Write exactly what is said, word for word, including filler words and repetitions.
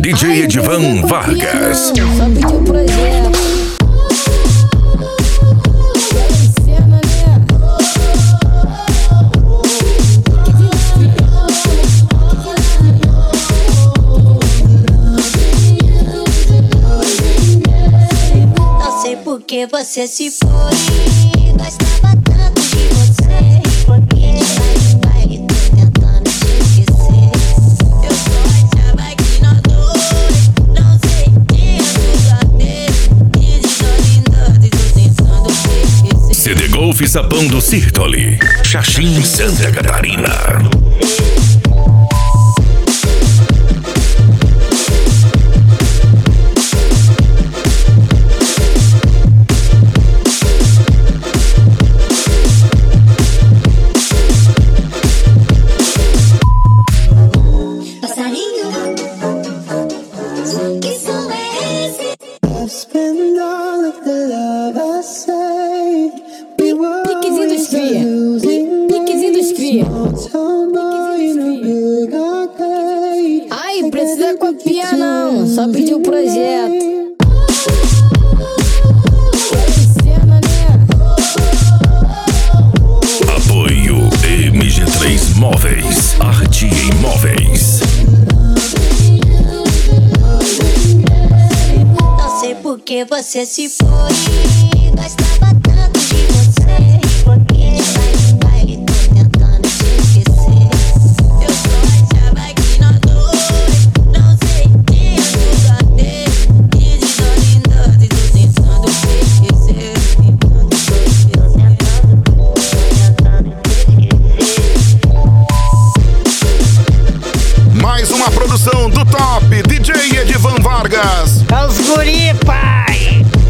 D J Edivan Vargas. Só pediu o projeto. Não sei por que você se foi. Gostava tanto de você. Porque vai de baile, tô tentando te esquecer. Eu só achava que nós dois não sentia tudo a ver. Desesperado e tô tentando te esquecer. C D Golf Sapão do Sirtoli, Xaxim, Santa Catarina. Piquezinho dos cria. Piquezinho dos cria. Ai, precisa copiar não. Só pedir o projeto. Apoio M G três Móveis, Arte em Móveis. Não sei por que você se foi. Gostava tanto de você. Porque vai de baile, tô tentando te esquecer. Eu só achava que nós dois não sentia tudo a ver. Desesperado e tô tentando te esquecer. Tentando te esquecer. Mais uma produção do top D J Edivan Vargas. É os guri, pai!